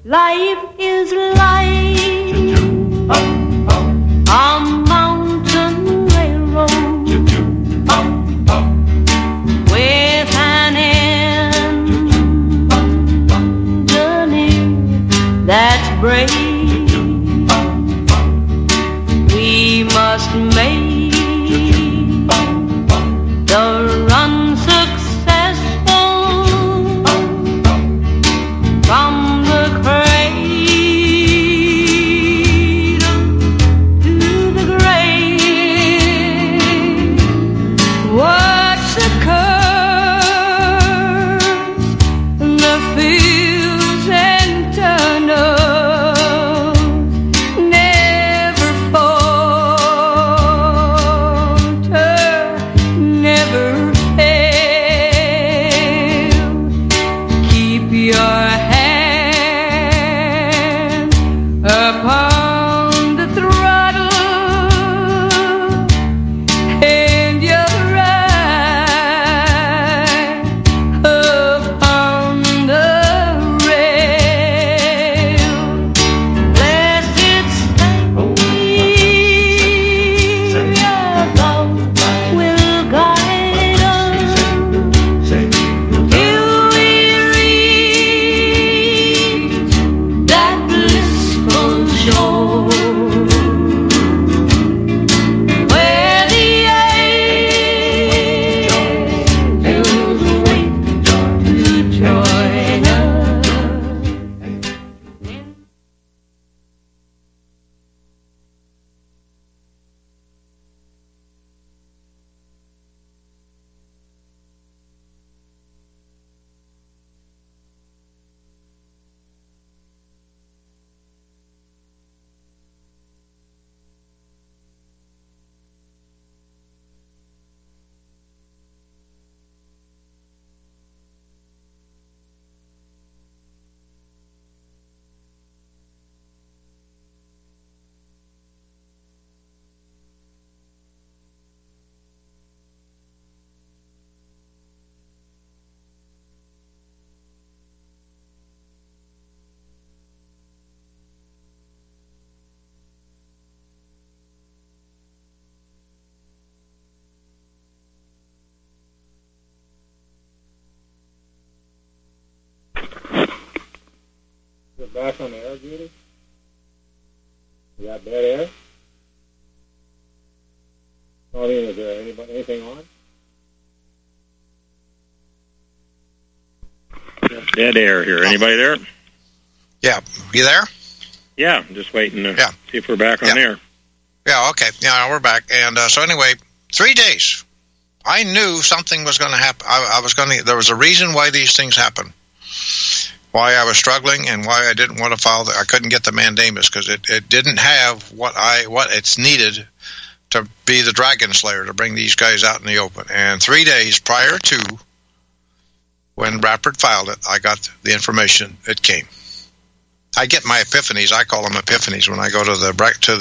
Life is like a mountain railroad with an end underneath that's brave. We must make the run successful from the cradle to the grave. What's occurs in the fields and tunnels never falter, never fail. Keep your hand upon the throttle and your eye upon the rail. Blessed Savior, God will guide us till we reach that blissful shore where the angels wait to join us. Is it back on the air, Judy? You got dead air? Pauline, is there anything on? Dead air here. Anybody there? Yeah. You there? Yeah, I'm just waiting to Yeah. see if we're back on air. Yeah, okay. Yeah, we're back. And so anyway, 3 days. I knew something was going to happen. There was a reason why these things happen. Why I was struggling and why I didn't want to file I couldn't get the mandamus because it didn't have what it's needed to be the dragon slayer, to bring these guys out in the open. And 3 days prior to when Rappert filed it, I got the information. It came. I get my epiphanies. I call them epiphanies when I go to the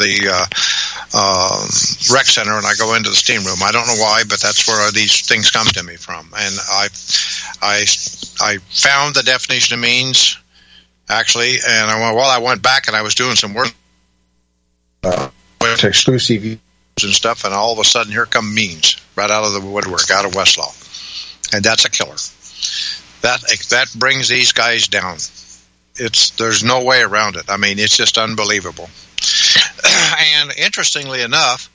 rec center and I go into the steam room. I don't know why, but that's where these things come to me from. And I found the definition of means, actually, and I went back and I was doing some work with exclusive use and stuff, and all of a sudden here come means right out of the woodwork, out of Westlaw. And that's a killer. That brings these guys down. There's no way around it. I mean, it's just unbelievable. And interestingly enough,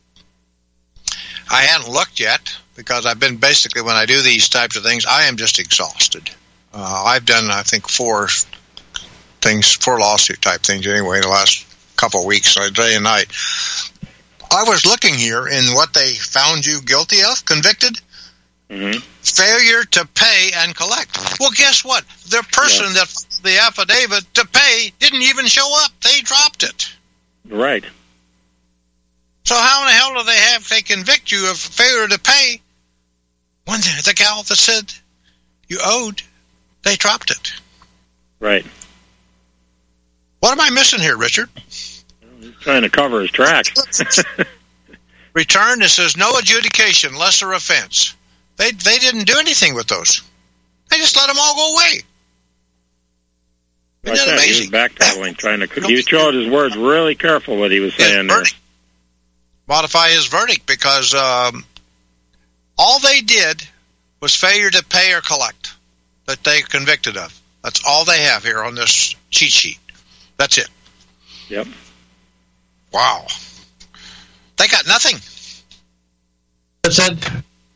I hadn't looked yet because I've been basically, when I do these types of things, I am just exhausted. I've done, I think, 4 lawsuit type things anyway in the last couple of weeks, day and night. I was looking here in what they found you guilty of, convicted. Mm-hmm. Failure to pay and collect. Well, guess what? The person that the affidavit to pay didn't even show up. They dropped it. Right. So how in the hell do they convict you of failure to pay when the gal that said you owed, they dropped it? Right. What am I missing here, Richard? He's trying to cover his tracks. Return, it says no adjudication, lesser offense. They didn't do anything with those. They just let them all go away. Like said, amazing? he was backpedaling, trying to. He chose his words really careful what he was saying there. Modify his verdict because all they did was failure to pay or collect that they convicted of. That's all they have here on this cheat sheet. That's it. Yep. Wow. They got nothing. That's it.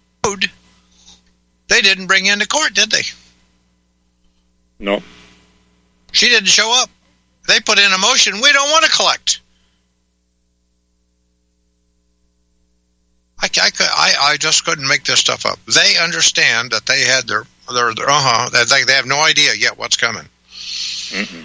They didn't bring into court, did they? No. She didn't show up. They put in a motion, we don't want to collect. I just couldn't make this stuff up. They understand that they had their they have no idea yet what's coming. Mm-hmm.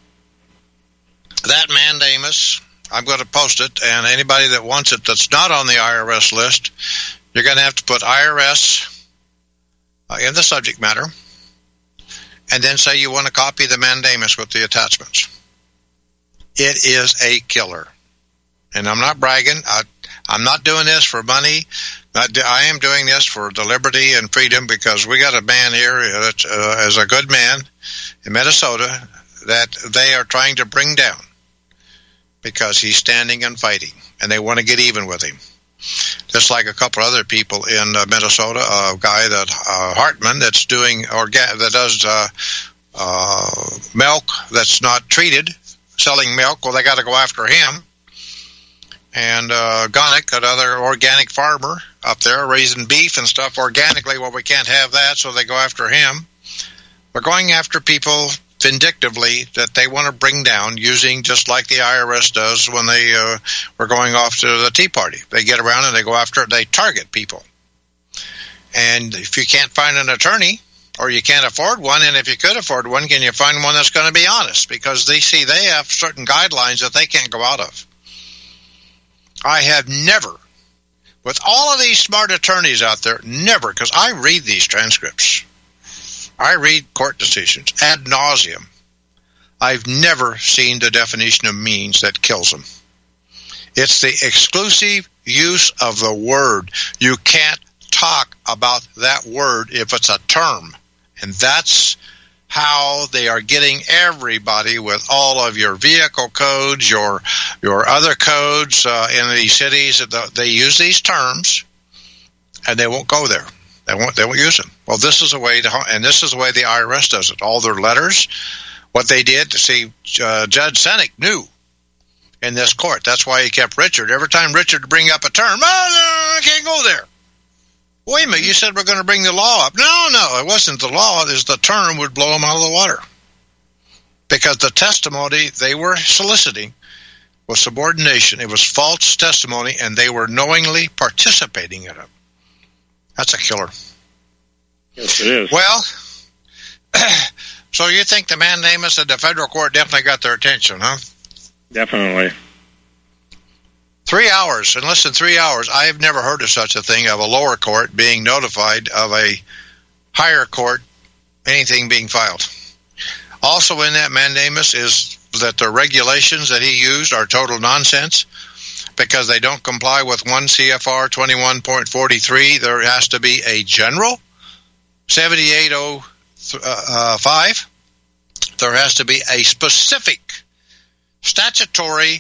That mandamus, I'm going to post it, and anybody that wants it that's not on the IRS list, you're going to have to put IRS in the subject matter, and then say you want to copy the mandamus with the attachments. It is a killer. And I'm not bragging. I'm not doing this for money. I am doing this for the liberty and freedom, because we got a man here that is a good man in Minnesota that they are trying to bring down because he's standing and fighting, and they want to get even with him. Just like a couple other people in Minnesota, a guy that Hartman that's doing that does milk that's not treated, selling milk. Well, they got to go after him. And Gonick, another organic farmer up there, raising beef and stuff organically. Well, we can't have that, so they go after him. We're going after people vindictively that they want to bring down, using just like the IRS does when they were going off to the Tea Party. They get around and they go after it. They target people. And if you can't find an attorney, or you can't afford one, and if you could afford one, can you find one that's going to be honest? Because they have certain guidelines that they can't go out of. I have never, with all of these smart attorneys out there, never, because I read these transcripts. I read court decisions ad nauseum. I've never seen the definition of means that kills them. It's the exclusive use of the word. You can't talk about that word if it's a term. And that's how they are getting everybody with all of your vehicle codes, your other codes in these cities. They use these terms, and they won't go there. They won't use them. Well, this is a way and this is the way the IRS does it. All their letters, what they did to see, Judge Senek knew in this court. That's why he kept Richard. Every time Richard would bring up a term, no, I can't go there. Wait a minute, you said we're going to bring the law up. No, it wasn't the law. It was the term would blow them out of the water. Because the testimony they were soliciting was subordination. It was false testimony, and they were knowingly participating in it. That's a killer. Yes, it is. Well, so you think the mandamus at the federal court definitely got their attention, huh? Definitely. 3 hours, in less than 3 hours, I have never heard of such a thing, of a lower court being notified of a higher court, anything being filed. Also in that mandamus is that the regulations that he used are total nonsense, because they don't comply with 1 CFR 21.43. There has to be a general 7805. There has to be a specific statutory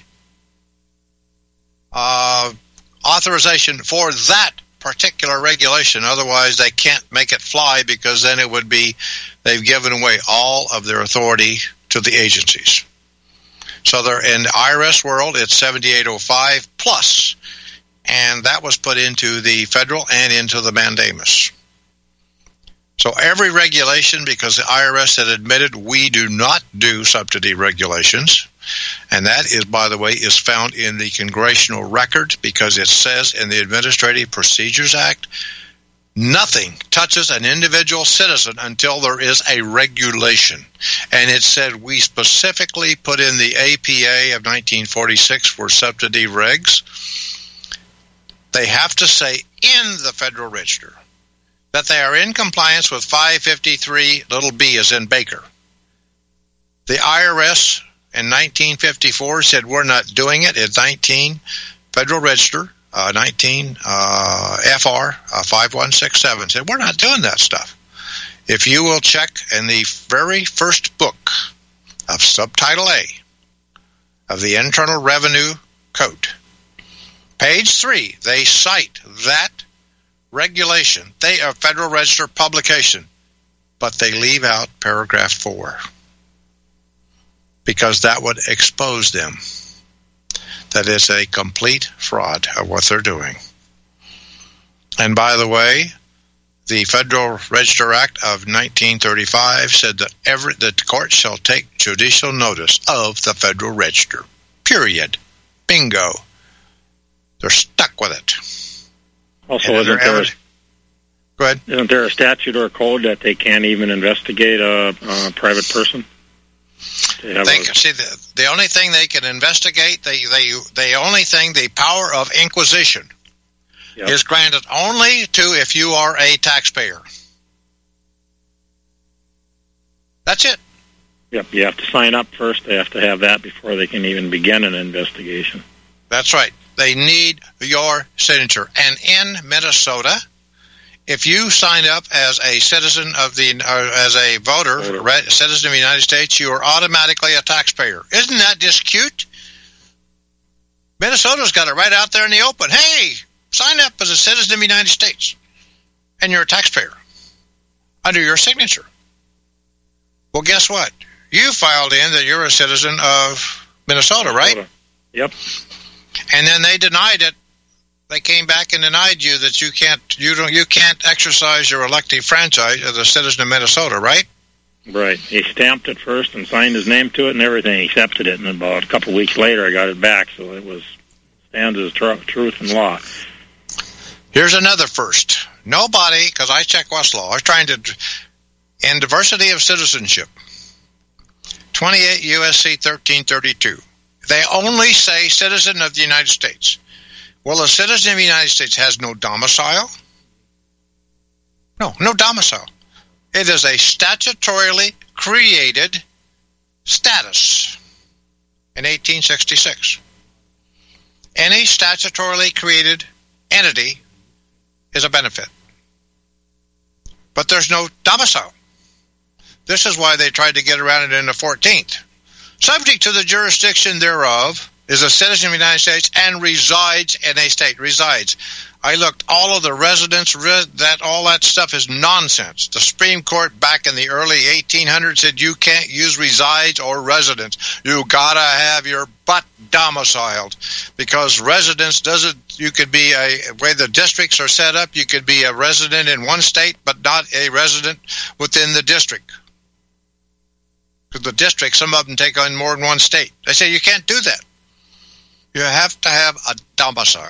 authorization for that particular regulation. Otherwise, they can't make it fly, because then it would be they've given away all of their authority to the agencies. So they're in the IRS world, it's 7805 plus, and that was put into the federal and into the mandamus. So every regulation, because the IRS had admitted we do not do subsidy regulations, and that is, by the way, is found in the congressional record, because it says in the Administrative Procedures Act, nothing touches an individual citizen until there is a regulation. And it said we specifically put in the APA of 1946 for subsidy regs. They have to say in the Federal Register that they are in compliance with 553 little b as in Baker. The IRS in 1954 said we're not doing it. It's 19 Federal Register, 19 FR 5167 said we're not doing that stuff. If you will check in the very first book of Subtitle A of the Internal Revenue Code. Page 3, they cite that regulation. They are Federal Register publication, but they leave out paragraph 4 because that would expose them. That is a complete fraud of what they're doing. And by the way, the Federal Register Act of 1935 said that the court shall take judicial notice of the Federal Register. Period. Bingo. They're stuck with it. Also, And go ahead. isn't there a statute or a code that they can't even investigate a private person? The only thing they can investigate, the power of inquisition Yep. is granted only to if you are a taxpayer. That's it. Yep, you have to sign up first. They have to have that before they can even begin an investigation. That's right. They need your signature. And in Minnesota, if you sign up as a citizen of as a voter, citizen of the United States, you are automatically a taxpayer. Isn't that just cute? Minnesota's got it right out there in the open. Hey, sign up as a citizen of the United States, and you're a taxpayer under your signature. Well, guess what? You filed in that you're a citizen of Minnesota, right? Yep. And then they denied it. They came back and denied you that you can't exercise your elective franchise as a citizen of Minnesota, right? Right. He stamped it first and signed his name to it and everything. He accepted it, and about a couple of weeks later, I got it back. So it stands as truth and law. Here's another first. Nobody, because I check Westlaw, I was trying to, in diversity of citizenship, 28 U.S.C. 1332, they only say citizen of the United States. Well, a citizen of the United States has no domicile. No domicile. It is a statutorily created status in 1866. Any statutorily created entity is a benefit. But there's no domicile. This is why they tried to get around it in the 14th. Subject to the jurisdiction thereof is a citizen of the United States and resides in a state. Resides. I looked, all of the residents, all that stuff is nonsense. The Supreme Court back in the early 1800s said you can't use resides or residence. You gotta have your butt domiciled, because residence you could be way the districts are set up, you could be a resident in one state but not a resident within the district. Because the district, some of them take on more than one state. They say you can't do that. You have to have a domicile.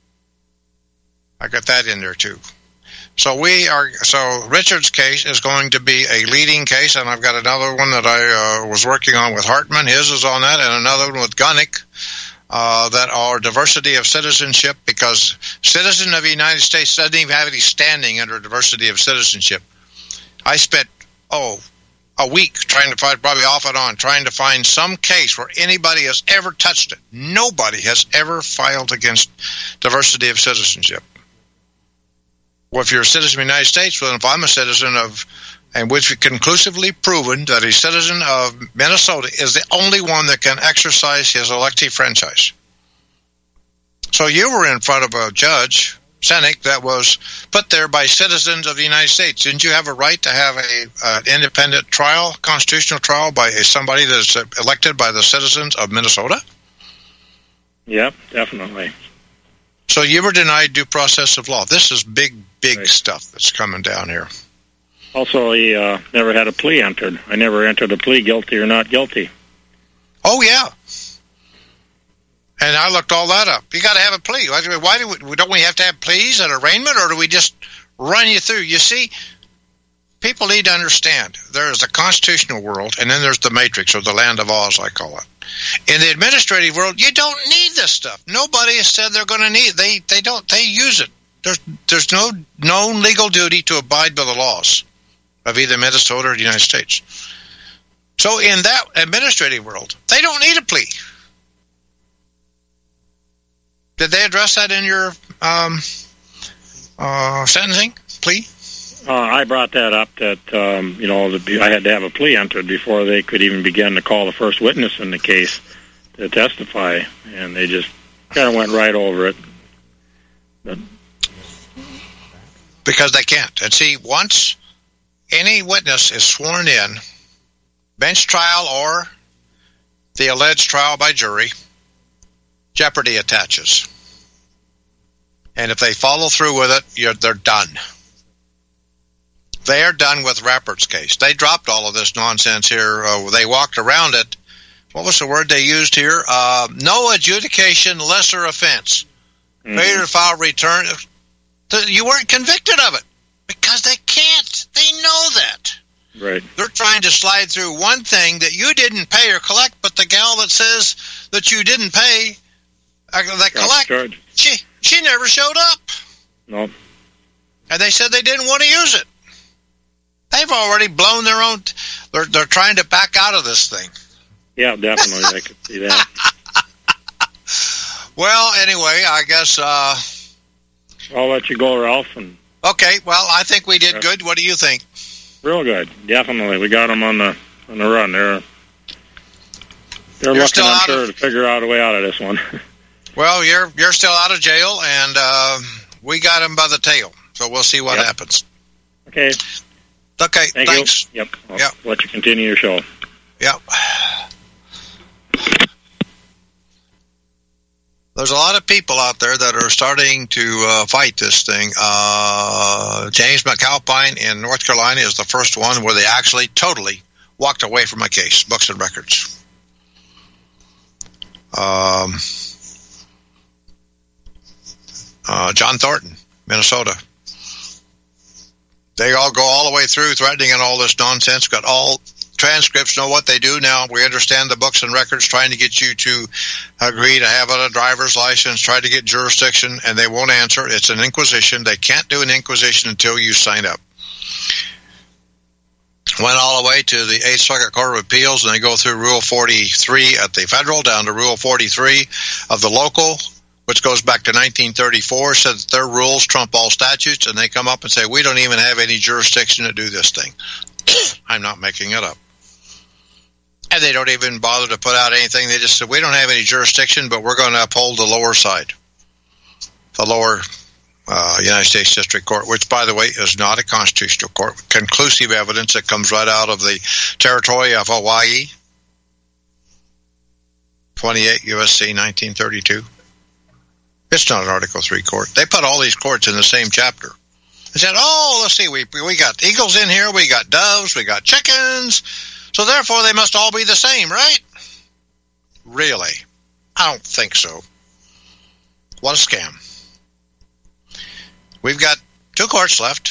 I got that in there too. So Richard's case is going to be a leading case, and I've got another one that I was working on with Hartman. His is on that, and another one with Gunnick that are diversity of citizenship, because citizen of the United States doesn't even have any standing under diversity of citizenship. I spent a week trying to find, probably off and on, trying to find some case where anybody has ever touched it. Nobody has ever filed against diversity of citizenship. Well, if you're a citizen of the United States, well, if I'm a citizen and which we conclusively proven that a citizen of Minnesota is the only one that can exercise his elective franchise. So you were in front of a judge, Senek, that was put there by citizens of the United States. Didn't you have a right to have an independent trial, constitutional trial, by somebody that's elected by the citizens of Minnesota? Yep, definitely. So you were denied due process of law. This is big Right. stuff that's coming down here. Also, he never had a plea entered. I never entered a plea, guilty or not guilty. Oh, yeah. And I looked all that up. You got to have a plea. Why don't we have to have pleas and arraignment, or do we just run you through? You see, people need to understand there is a constitutional world, and then there's the matrix, or the land of Oz, I call it. In the administrative world, you don't need this stuff. Nobody has said they're going to need it. They don't. They use it. There's no known legal duty to abide by the laws of either Minnesota or the United States. So in that administrative world, they don't need a plea. Did they address that in your sentencing plea? I brought that up that, I had to have a plea entered before they could even begin to call the first witness in the case to testify, and they just kind of went right over it. But, because they can't. And see, once any witness is sworn in, bench trial or the alleged trial by jury, jeopardy attaches. And if they follow through with it, they're done. They are done with Rappert's case. They dropped all of this nonsense here. They walked around it. What was the word they used here? No adjudication, lesser offense. Failure to file return. You weren't convicted of it because they can't. They know that. right. They're trying to slide through one thing that you didn't pay or collect, but the gal that says that you didn't pay, that collect, she never showed up. No. And they said they didn't want to use it. They've already blown their own. They're trying to back out of this thing. Yeah, definitely. I could see that. Well, anyway, I guess. I'll let you go, Ralph. And Okay. Well, I think we did good. What do you think? real good. Definitely, we got them on the run. They're looking, I'm sure, to figure out a way out of this one. Well, you're still out of jail, and we got him by the tail. So we'll see what happens. Okay. Okay. Thanks. You. Yep. I'll let you continue your show. Yep. There's a lot of people out there that are starting to fight this thing. James McAlpine in North Carolina is the first one where they actually totally walked away from a case, books and records. John Thornton, Minnesota. They all go all the way through threatening and all this nonsense, got all transcripts, know what they do now. We understand the books and records, trying to get you to agree to have a driver's license, try to get jurisdiction, and they won't answer. It's an inquisition. They can't do an inquisition until you sign up. Went all the way to the 8th Circuit Court of Appeals, and they go through Rule 43 at the federal, down to Rule 43 of the local, which goes back to 1934, said that their rules trump all statutes, and they come up and say, we don't even have any jurisdiction to do this thing. I'm not making it up. And they don't even bother to put out anything. They just said, we don't have any jurisdiction, but we're going to uphold the lower side. The lower United States District Court, which, by the way, is not a constitutional court. Conclusive evidence that comes right out of the territory of Hawaii, 28 U.S.C. 1932. It's not an Article III court. They put all these courts in the same chapter. They said, oh, let's see, we got eagles in here, we got doves, we got chickens, so therefore they must all be the same, right? Really? I don't think so. What a scam. We've got two courts left.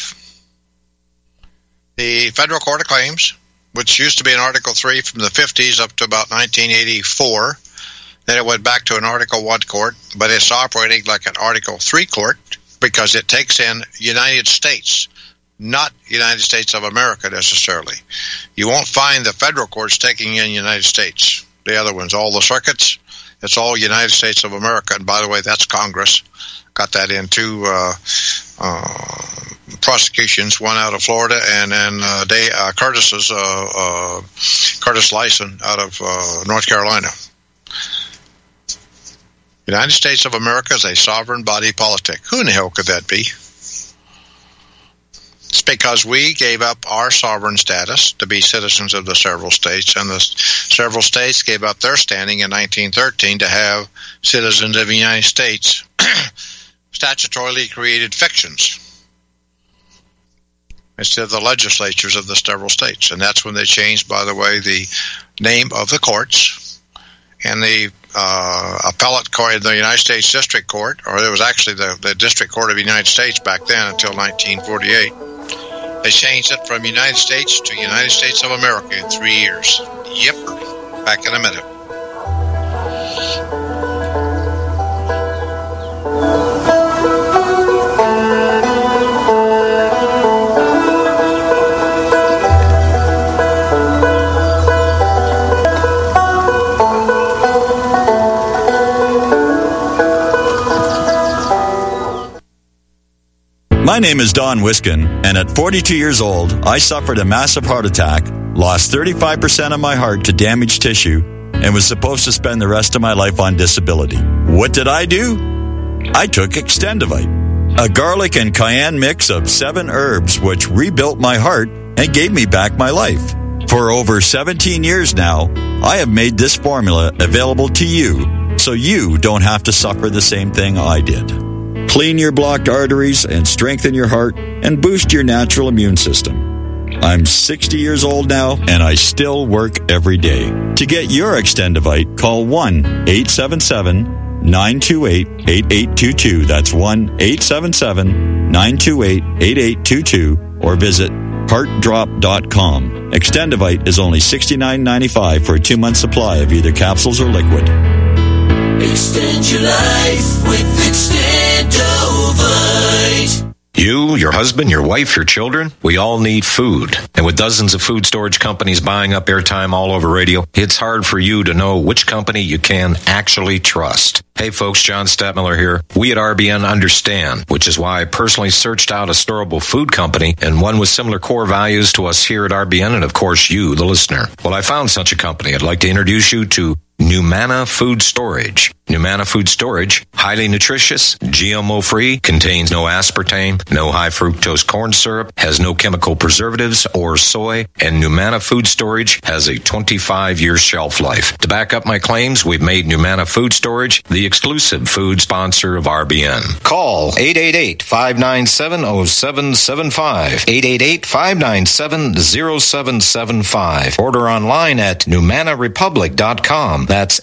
The Federal Court of Claims, which used to be an Article III from the 50s up to about 1984. Then it went back to an Article I court, but it's operating like an Article III court because it takes in United States, not United States of America necessarily. You won't find the federal courts taking in United States. The other ones, all the circuits, it's all United States of America. And by the way, that's Congress. Got that in two prosecutions, one out of Florida, and then Curtis Lyson out of North Carolina. United States of America is a sovereign body politic. Who in the hell could that be? It's because we gave up our sovereign status to be citizens of the several states, and the several states gave up their standing in 1913 to have citizens of the United States statutorily created fictions instead of the legislatures of the several states. And that's when they changed, by the way, the name of the courts. And the appellate court in the United States District Court, or it was actually the District Court of the United States back then until 1948, they changed it from United States to United States of America in 3 years. Yep. Back in a minute. My name is Don Wiskin, and at 42 years old, I suffered a massive heart attack, lost 35% of my heart to damaged tissue, and was supposed to spend the rest of my life on disability. What did I do? I took Extendivite, a garlic and cayenne mix of 7 herbs which rebuilt my heart and gave me back my life. For over 17 years now, I have made this formula available to you so you don't have to suffer the same thing I did. Clean your blocked arteries and strengthen your heart and boost your natural immune system. I'm 60 years old now and I still work every day. To get your Extendivite, call 1-877-928-8822. That's 1-877-928-8822 or visit heartdrop.com. Extendivite is only $69.95 for a 2-month supply of either capsules or liquid. Extend your life with Extendovite. You, your husband, your wife, your children, we all need food. And with dozens of food storage companies buying up airtime all over radio, it's hard for you to know which company you can actually trust. Hey folks, John Stadtmiller here. We at RBN understand, which is why I personally searched out a storable food company and one with similar core values to us here at RBN and of course you, the listener. Well, I found such a company. I'd like to introduce you to Numana Food Storage. Numana Food Storage, highly nutritious, GMO-free, contains no aspartame, no high fructose corn syrup, has no chemical preservatives or soy, and Numana Food Storage has a 25-year shelf life. To back up my claims, we've made Numana Food Storage the exclusive food sponsor of RBN. Call 888-597-0775, 888-597-0775. Order online at NumanaRepublic.com. That's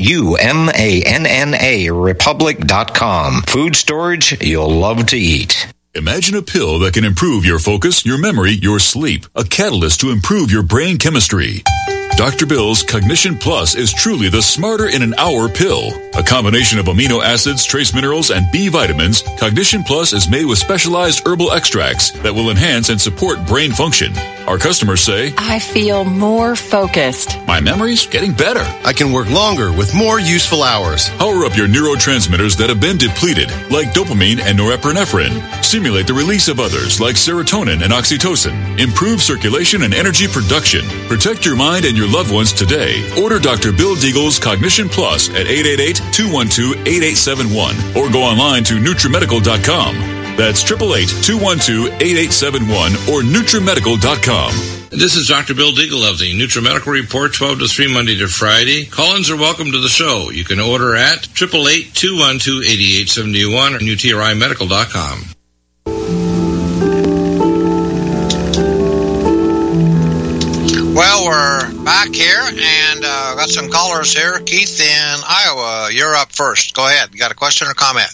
NUMANNA Republic.com. Food storage you'll love to eat. Imagine a pill that can improve your focus, your memory, your sleep. A catalyst to improve your brain chemistry. Dr. Bill's Cognition Plus is truly the smarter in an hour pill. A combination of amino acids, trace minerals, and B vitamins, Cognition Plus is made with specialized herbal extracts that will enhance and support brain function. Our customers say, I feel more focused. My memory's getting better. I can work longer with more useful hours. Power up your neurotransmitters that have been depleted, like dopamine and norepinephrine. Stimulate the release of others, like serotonin and oxytocin. Improve circulation and energy production. Protect your mind and your loved ones today. Order Dr. Bill Deagle's Cognition Plus at 888-212-8871 or go online to NutriMedical.com. That's 888-212-8871 or NutriMedical.com. This is Dr. Bill Deagle of the NutriMedical Report, 12 to 3, Monday to Friday. Call-ins are welcome to the show. You can order at 888-212-8871 or NutriMedical.com. Well, we're back here, and got some callers here. Keith in Iowa, you're up first. Go ahead. You got a question or comment?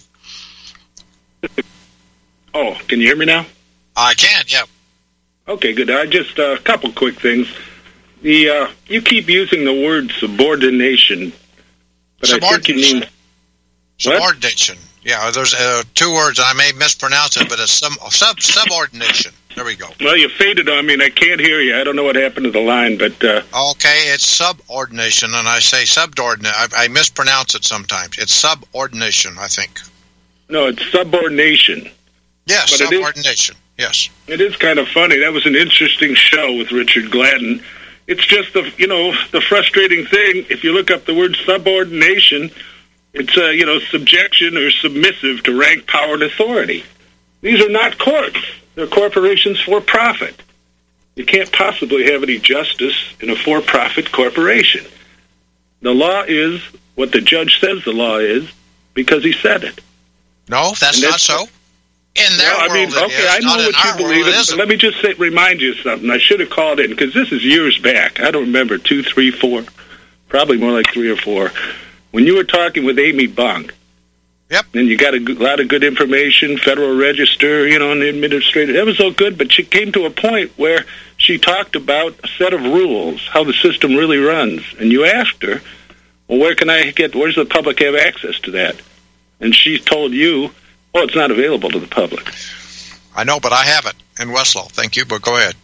Oh, can you hear me now? I can, yeah. Okay, good. I just a couple quick things. You keep using the word subordination, but I think you mean subordination. Yeah, there's 2 words, and I may mispronounce it, but it's subordination. There we go. Well, you faded on me, and I can't hear you. I don't know what happened to the line, but... Okay, it's subordination, and I say subordinate. I mispronounce it sometimes. It's subordination, I think. No, it's subordination. Yes, but subordination. Yes. It is kind of funny. That was an interesting show with Richard Gladden. It's just the frustrating thing. If you look up the word subordination, it's subjection or submissive to rank, power, and authority. These are not courts. They're corporations for profit. You can't possibly have any justice in a for-profit corporation. The law is what the judge says the law is because he said it. No, that's not so. In their world, it is. I know what you believe. But let me just remind you of something. I should have called in because this is years back. I don't remember 2, 3, 4, probably more like 3 or 4. When you were talking with Amy Bunk. Yep. And you got a lot of good information, Federal Register, and the administrator. That was all good, but she came to a point where she talked about a set of rules, how the system really runs. And you asked her, well, where's the public have access to that? And she told you, it's not available to the public. I know, but I have it in Westlaw. Thank you, but go ahead.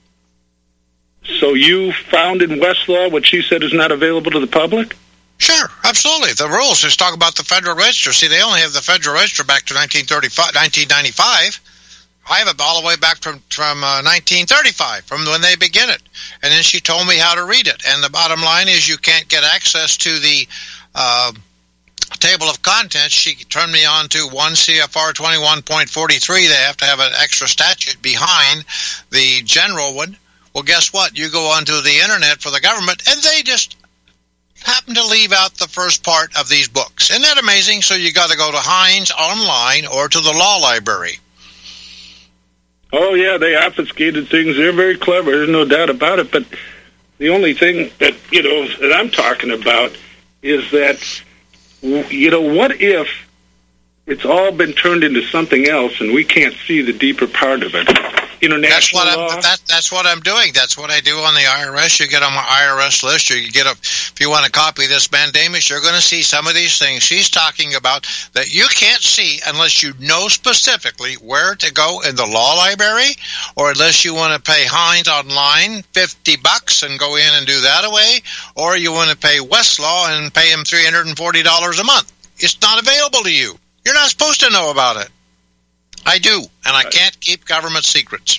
So you found in Westlaw what she said is not available to the public? Sure, absolutely. The rules just talk about the Federal Register. See, they only have the Federal Register back to 1995. I have it all the way back from 1935, from when they begin it. And then she told me how to read it. And the bottom line is you can't get access to the table of contents. She turned me on to 1 CFR 21.43. They have to have an extra statute behind the general one. Well, guess what? You go onto the internet for the government, and they just happen to leave out the first part of these books. Isn't that amazing? So you got to go to Hines online or to the law library. Oh, yeah, they obfuscated things. They're very clever. There's no doubt about it. But the only thing that, that I'm talking about is that, what if it's all been turned into something else and we can't see the deeper part of it? International law? That's what I'm doing. That's what I do on the IRS. You get on my IRS list, or you get if you want to copy this mandamus, you're going to see some of these things she's talking about that you can't see unless you know specifically where to go in the law library, or unless you want to pay Hines online $50 and go in and do that away, or you want to pay Westlaw and pay him $340 a month. It's not available to you. You're not supposed to know about it. I do, and I can't keep government secrets.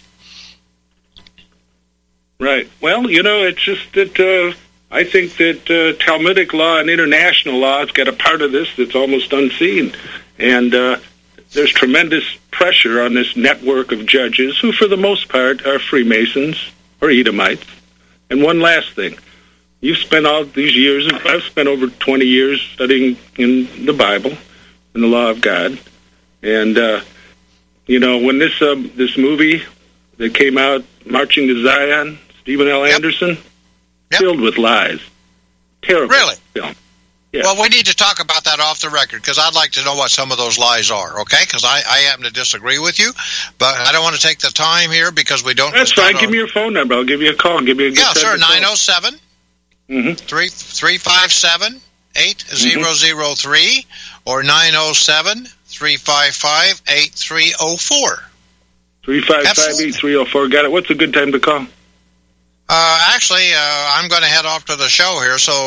Right. Well, it's just that I think that Talmudic law and international law has got a part of this that's almost unseen. And there's tremendous pressure on this network of judges who, for the most part, are Freemasons or Edomites. And one last thing. You've spent all these years, I've spent over 20 years studying in the Bible and the law of God. And when this movie that came out, Marching to Zion, Stephen L. Anderson, filled with lies. Terrible film. Yeah. Well, we need to talk about that off the record, because I'd like to know what some of those lies are, okay? Because I happen to disagree with you, but I don't want to take the time here because we don't... That's fine. Give me your phone number. I'll give you a call. Give me a good time. Yeah, sure, 907 357 8003 or 907 355 8304. 355-8304. Got it. What's a good time to call? Actually, I'm going to head off to the show here, so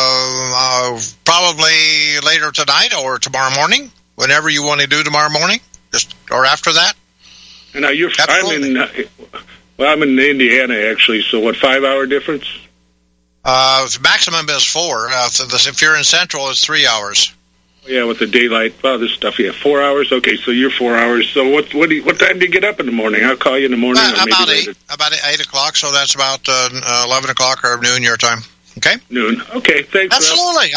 probably later tonight or tomorrow morning, whenever you want to do tomorrow morning, or after that. And now I'm in Indiana, actually, so what, 5-hour difference? Maximum is 4. If you're in Central, it's 3 hours. Yeah, with the daylight. Wow, this stuff. Yeah, 4 hours. Okay, so you're 4 hours. So what time do you get up in the morning? I'll call you in the morning. About 8. About 8 o'clock. So that's about 11 o'clock or noon your time. Okay. Noon. Okay. Thanks. Absolutely.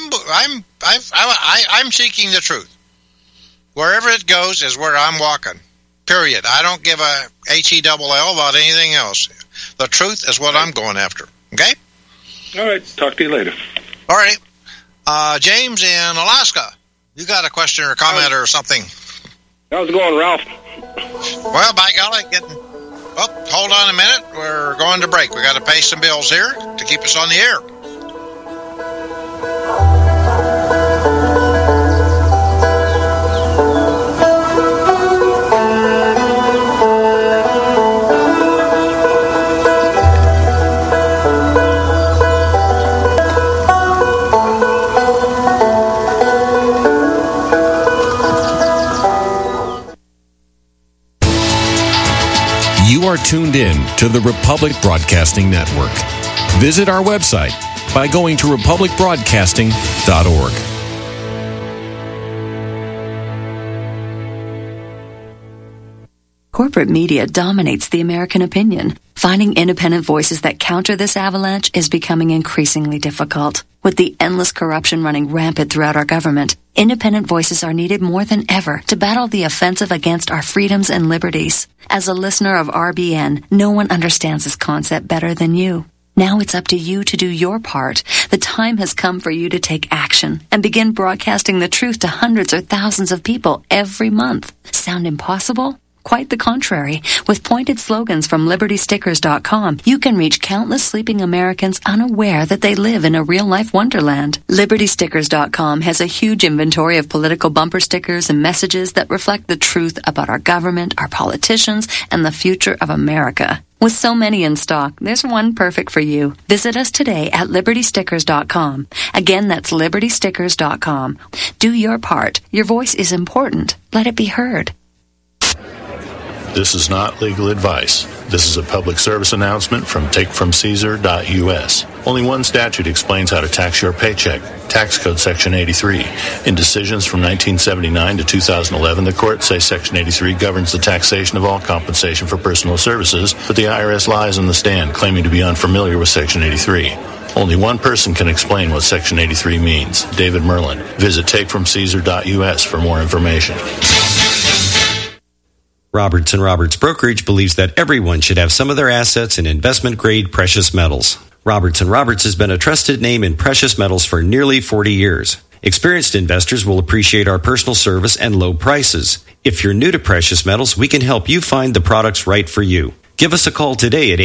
I'm seeking the truth. Wherever it goes is where I'm walking. Period. I don't give a HELL about anything else. The truth is what I'm going after. Okay. All right. Talk to you later. All right. James in Alaska, you got a question or a comment or something? How's it going, Ralph? Well, by golly, hold on a minute. We're going to break. We got to pay some bills here to keep us on the air. You are tuned in to the Republic Broadcasting Network. Visit our website by going to republicbroadcasting.org. Corporate media dominates the American opinion. Finding independent voices that counter this avalanche is becoming increasingly difficult. With the endless corruption running rampant throughout our government, independent voices are needed more than ever to battle the offensive against our freedoms and liberties. As a listener of RBN, no one understands this concept better than you. Now it's up to you to do your part. The time has come for you to take action and begin broadcasting the truth to hundreds or thousands of people every month. Sound impossible? Quite the contrary. With pointed slogans from LibertyStickers.com, you can reach countless sleeping Americans unaware that they live in a real-life wonderland. LibertyStickers.com has a huge inventory of political bumper stickers and messages that reflect the truth about our government, our politicians, and the future of America. With so many in stock, there's one perfect for you. Visit us today at LibertyStickers.com. Again, that's This is not legal advice. This is a public service announcement from takefromcaesar.us. Only one statute explains how to tax your paycheck. Tax Code Section 83. In decisions from 1979 to 2011, the courts say Section 83 governs the taxation of all compensation for personal services, but the IRS lies on the stand, claiming to be unfamiliar with Section 83. Only one person can explain what Section 83 means, David Merlin. Visit takefromcaesar.us for more information. Roberts & Roberts Brokerage believes that everyone should have some of their assets in investment-grade precious metals. Roberts & Roberts has been a trusted name in precious metals for nearly 40 years. Experienced investors will appreciate our personal service and low prices. If you're new to precious metals, we can help you find the products right for you. Give us a call today at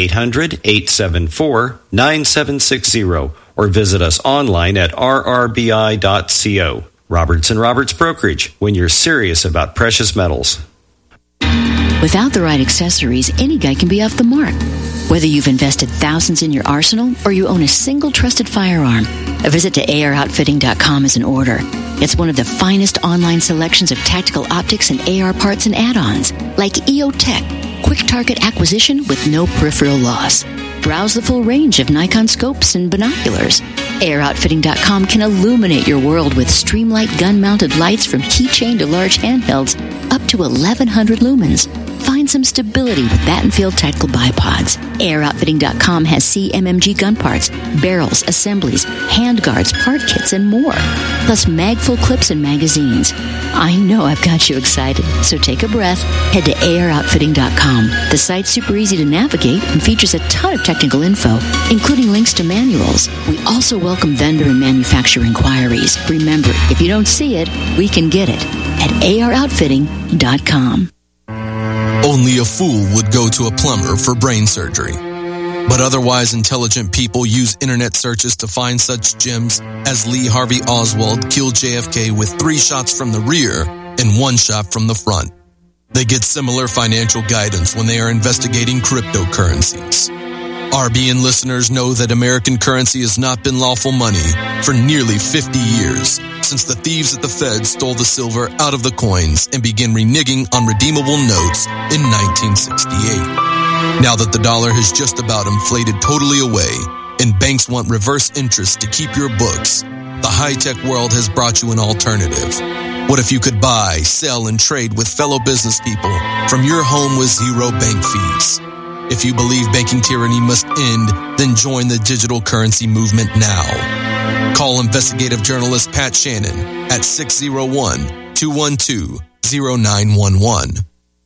800-874-9760 or visit us online at rrbi.co. Roberts & Roberts Brokerage, when you're serious about precious metals. Without the right accessories, any guy can be off the mark. Whether you've invested thousands in your arsenal or you own a single trusted firearm, a visit to AROutfitting.com is in order. It's one of the finest online selections of tactical optics and AR parts and add-ons, like EOTech, quick target acquisition with no peripheral loss. Browse the full range of Nikon scopes and binoculars. AROutfitting.com can illuminate your world with Streamlight gun-mounted lights from keychain to large handhelds up to 1,100 lumens. Find some stability with Battenfield tactical bipods. AirOutfitting.com has CMMG gun parts, barrels, assemblies, handguards, part kits, and more. Plus magful clips and magazines. I know I've got you excited, so take a breath. Head to AirOutfitting.com. The site's super easy to navigate and features a ton of technical info, including links to manuals. We also welcome vendor and manufacturer inquiries. Remember, if you don't see it, we can get it at AirOutfitting.com. Only a fool would go to a plumber for brain surgery. But otherwise intelligent people use internet searches to find such gems as Lee Harvey Oswald killed JFK with 3 shots from the rear and 1 shot from the front. They get similar financial guidance when they are investigating cryptocurrencies. RBN listeners know that American currency has not been lawful money for nearly 50 years, since the thieves at the Fed stole the silver out of the coins and began reneging on redeemable notes in 1968. Now that the dollar has just about inflated totally away and banks want reverse interest to keep your books, the high-tech world has brought you an alternative. What if you could buy, sell, and trade with fellow business people from your home with zero bank fees? If you believe banking tyranny must end, then join the digital currency movement now. Call investigative journalist Pat Shannon at 601-212-0911.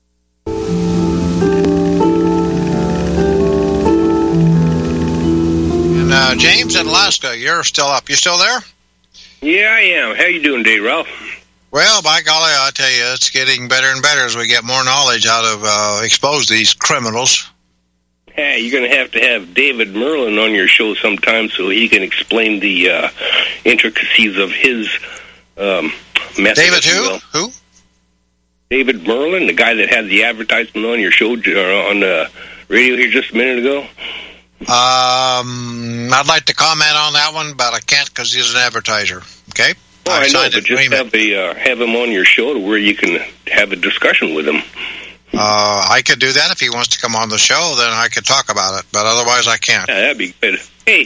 And James in Alaska, you're still up. You still there? Yeah, I am. How you doing, Dave Ralph? Well, by golly, I tell you, it's getting better and better as we get more knowledge how to expose these criminals. Hey, you're going to have David Merlin on your show sometime so he can explain the intricacies of his method. David who? Who? David Merlin, the guy that had the advertisement on your show on the radio here just a minute ago. I'd like to comment on that one, but I can't because he's an advertiser. Okay? Well, I know, but just have him on your show to where you can have a discussion with him. I could do that if he wants to come on the show. Then I could talk about it, but otherwise I can't. Yeah, that'd be good. Hey,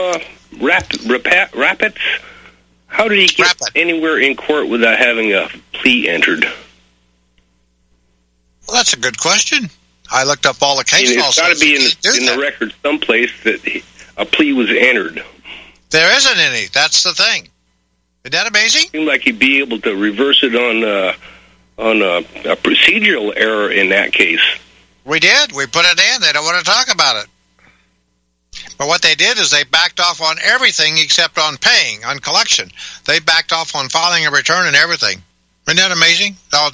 Rapids, how did he get anywhere in court without having a plea entered? Well, that's a good question. I looked up all the case laws. It's got to be in the record someplace that a plea was entered. There isn't any. That's the thing. Isn't that amazing? It seemed like he'd be able to reverse it on a procedural error in that case. We did. We put it in. They don't want to talk about it. But what they did is they backed off on everything except on paying, on collection. They backed off on filing a return and everything. Isn't that amazing? Oh,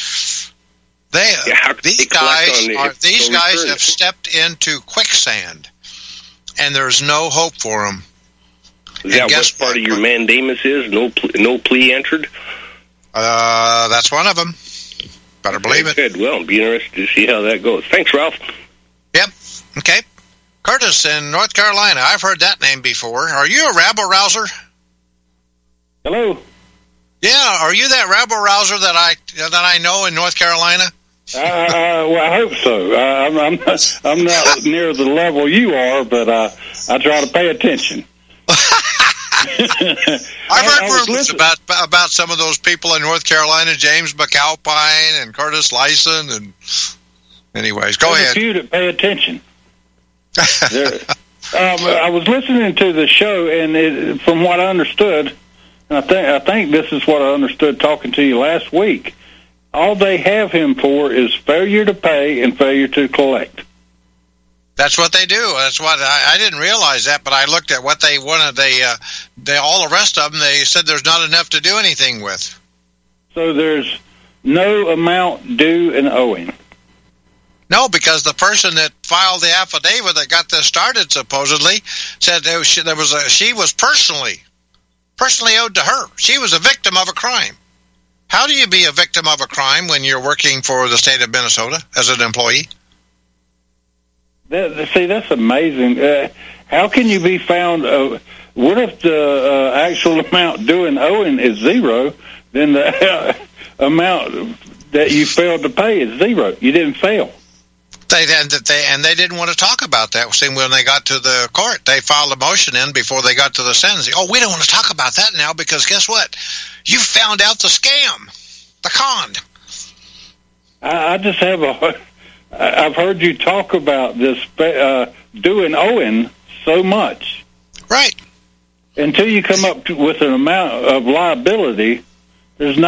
these guys have stepped into quicksand, and there's no hope for them. Is that what part of your mandamus is? No plea entered? That's one of them. Better believe it. Good. Well, be interested to see how that goes. Thanks, Ralph. Yep. Okay. Curtis in North Carolina. I've heard that name before. Are you a rabble-rouser? Hello. Yeah. Are you that rabble-rouser that I know in North Carolina? Well, I hope so. I'm not near the level you are, but I try to pay attention. I've heard rumors about some of those people in North Carolina, James McAlpine and Curtis Lyson, and anyways, go ahead. A few that pay attention. I was listening to the show, and from what I understood, I think this is what I understood talking to you last week. All they have him for is failure to pay and failure to collect. That's what they do. That's what I didn't realize that, but I looked at what they wanted. They all the rest of them. They said there's not enough to do anything with. So there's no amount due and owing. No, because the person that filed the affidavit that got this started supposedly said she was personally owed to her. She was a victim of a crime. How do you be a victim of a crime when you're working for the state of Minnesota as an employee? See, that's amazing. How can you be found? What if the actual amount due and owing is zero? Then the amount that you failed to pay is zero. You didn't fail. They didn't want to talk about that. See, when they got to the court, they filed a motion in before they got to the sentencing. Oh, we don't want to talk about that now because guess what? You found out the scam, the con. I just have I've heard you talk about this due and owing so much, right? Until you come up with an amount of liability, there's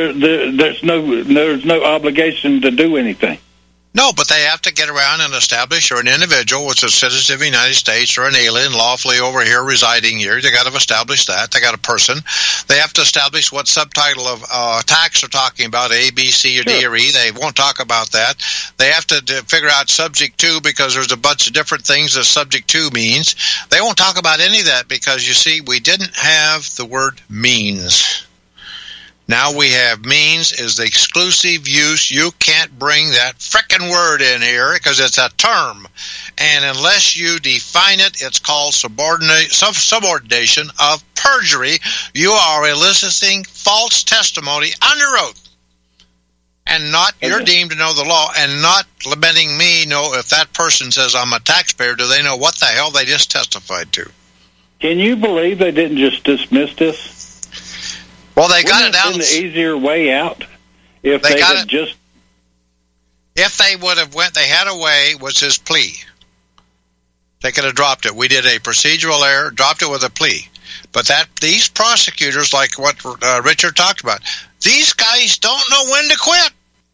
no obligation to do anything. No, but they have to get around and establish, or an individual, which is a citizen of the United States, or an alien lawfully over here residing here. They got to establish that. They got a person. They have to establish what subtitle of tax they're talking about, A, B, C, or D, or E. They won't talk about that. They have to figure out subject to, because there's a bunch of different things that subject to means. They won't talk about any of that because, you see, we didn't have the word means. Now we have means is the exclusive use. You can't bring that frickin' word in here because it's a term. And unless you define it, it's called subordination of perjury. You are eliciting false testimony under oath. And you're deemed to know the law, and not letting me know if that person says I'm a taxpayer, do they know what the hell they just testified to? Can you believe they didn't just dismiss this? Well, they got it down. Wouldn't it have been the easier way out if they had just... If they would have they had a way, was his plea. They could have dropped it. We did a procedural error, dropped it with a plea. But these prosecutors, like what Richard talked about, these guys don't know when to quit.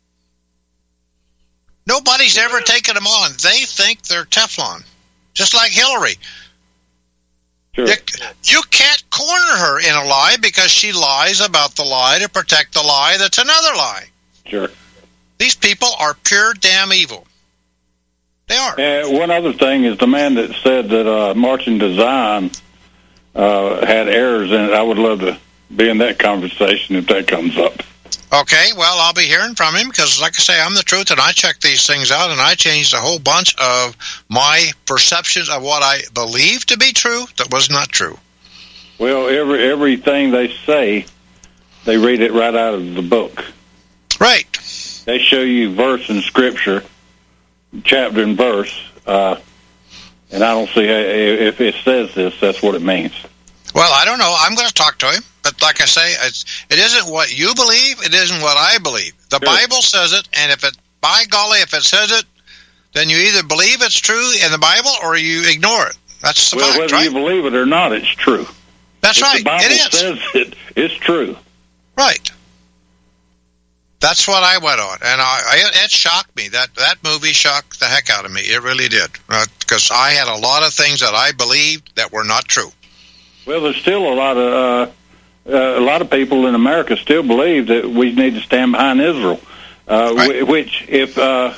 Nobody's ever taken them on. They think they're Teflon, just like Hillary. Sure. You can't corner her in a lie because she lies about the lie to protect the lie that's another lie. Sure. These people are pure damn evil. They are. One other thing is the man that said that Marching Design had errors in it. I would love to be in that conversation if that comes up. Okay, well, I'll be hearing from him because, like I say, I'm the truth, and I check these things out, and I changed a whole bunch of my perceptions of what I believe to be true that was not true. Well, everything they say, they read it right out of the book. Right. They show you verse in Scripture, chapter and verse, and I don't see if it says this, that's what it means. Well, I don't know. I'm going to talk to him. But like I say, it isn't what you believe. It isn't what I believe. The Bible says it, and by golly, if it says it, then you either believe it's true in the Bible or you ignore it. That's the fact, whether right? you believe it or not, it's true. That's right. The Bible says it's true. Right. That's what I went on, and it shocked me. That movie shocked the heck out of me. It really did, because I had a lot of things that I believed that were not true. Well, there's still a lot of people in America still believe that we need to stand behind Israel, right. Which I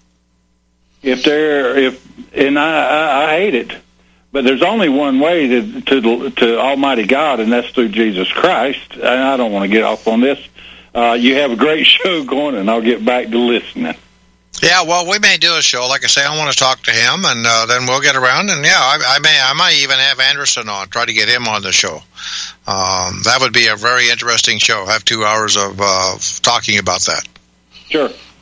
hate it, but there's only one way to Almighty God, and that's through Jesus Christ. And I don't want to get off on this. You have a great show going, and I'll get back to listening. Yeah, well, we may do a show. Like I say, I want to talk to him, and then we'll get around. And yeah, I might even have Anderson on, try to get him on the show. That would be a very interesting show. Have 2 hours of talking about that. Sure.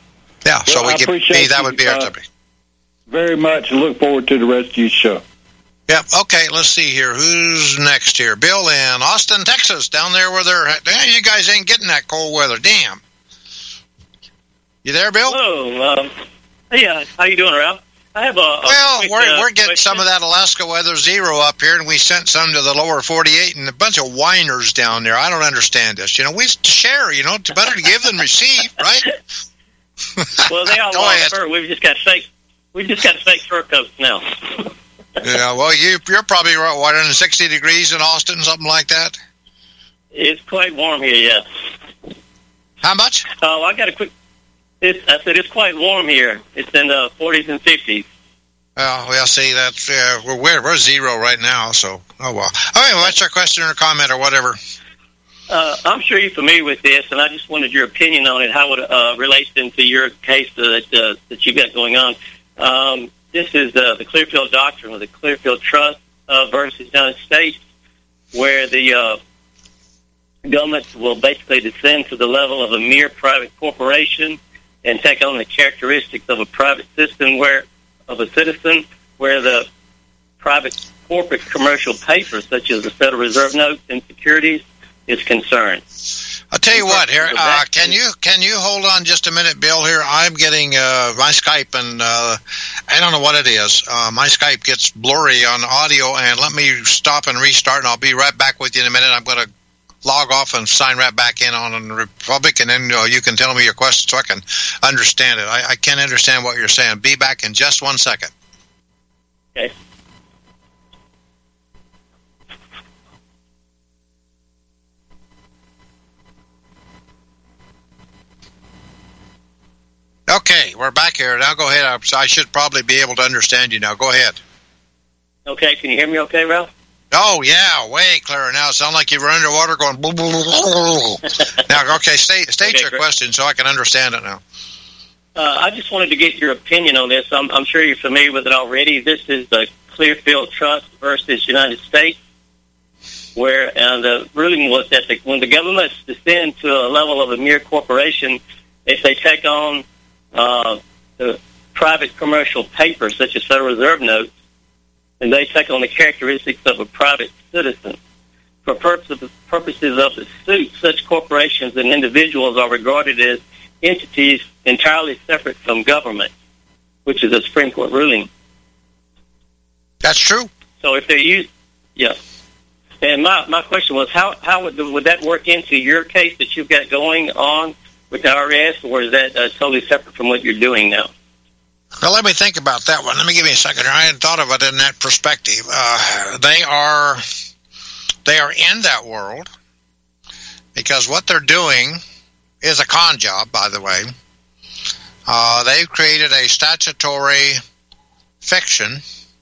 Yeah, so Well, I appreciate that you, would be our topic. Very much. Look forward to the rest of your show. Yep. Okay, let's see here. Who's next here? Bill in Austin, Texas, down there where you guys ain't getting that cold weather. Damn. You there, Bill? Hello. Yeah, how you doing, Ralph? I have we're getting question. some of that Alaska weather zero up here, and we sent some to the lower 48, and a bunch of whiners down there. I don't understand this. We share. It's better to give than receive, right? Well, they all Go want ahead. fur. We've just got fake fur coats now. Yeah, well, you're probably what, 160 degrees in Austin, something like that. It's quite warm here, yes. How much? Oh, I got a quick. I said it's quite warm here. It's in the 40s and 50s. Oh, well, see, that's we're zero right now. So, oh well. Okay, well, what's your question or comment or whatever? I'm sure you're familiar with this, and I just wanted your opinion on it, how it relates into your case that you've got going on. This is the Clearfield Doctrine of the Clearfield Trust versus United States, where the government will basically descend to the level of a mere private corporation and take on the characteristics of a private citizen, where the private corporate commercial paper, such as the Federal Reserve notes and securities, is concerned. I'll tell you what. Here, can you hold on just a minute, Bill? Here, I'm getting my Skype, and I don't know what it is. My Skype gets blurry on audio, and let me stop and restart, and I'll be right back with you in a minute. I'm going to log off and sign right back in on the Republic, and then you can tell me your question so I can understand it. I can't understand what you're saying. Be back in just 1 second. Okay. Okay, we're back here. Now go ahead. I should probably be able to understand you now. Go ahead. Okay, can you hear me okay, Ralph? Oh, yeah, way clearer now. It sounds like you were underwater going... Blah, blah, blah, blah. Now, okay, state your question so I can understand it now. I just wanted to get your opinion on this. I'm sure you're familiar with it already. This is the Clearfield Trust versus United States, where the ruling was that when the governments descend to a level of a mere corporation, if they take on the private commercial paper, such as Federal Reserve notes, and they take on the characteristics of a private citizen. For purposes of the suit, such corporations and individuals are regarded as entities entirely separate from government, which is a Supreme Court ruling. That's true. So if they're used, yeah. And my question was, how would that work into your case that you've got going on with the IRS, or is that totally separate from what you're doing now? Well, let me think about that one. Let me give you a second here. I hadn't thought of it in that perspective. They are in that world because what they're doing is a con job, by the way. They've created a statutory fiction.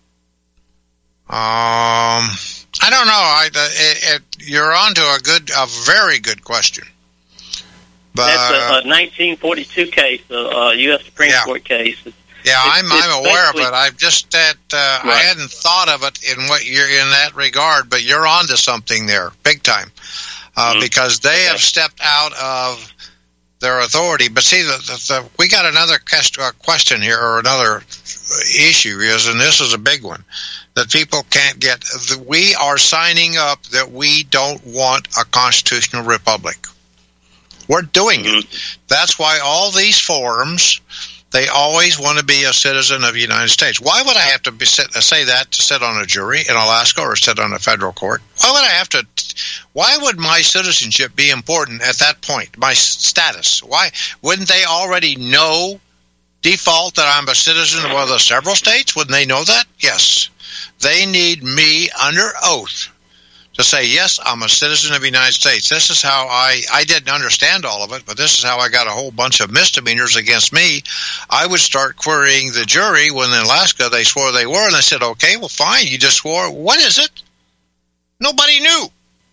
I don't know. You're on to a very good question. But, that's a 1942 case, a U.S. Supreme Court case. Yeah, I'm aware of it. I've just that I hadn't thought of it in what you're in that regard, but you're onto something there, big time, because they have stepped out of their authority. But see, we got another question here, or another issue is, and this is a big one that people can't get. We are signing up that we don't want a constitutional republic. We're doing it. That's why all these forums. They always want to be a citizen of the United States. Why would I have to say that to sit on a jury in Alaska or sit on a federal court? Why would my citizenship be important at that point, my status? Why wouldn't they already know default that I'm a citizen of one of the several states? Wouldn't they know that? Yes. They need me under oath to say, yes, I'm a citizen of the United States. This is how I didn't understand all of it, but this is how I got a whole bunch of misdemeanors against me. I would start querying the jury when in Alaska they swore they were, and I said, okay, well, fine, you just swore. What is it? Nobody knew.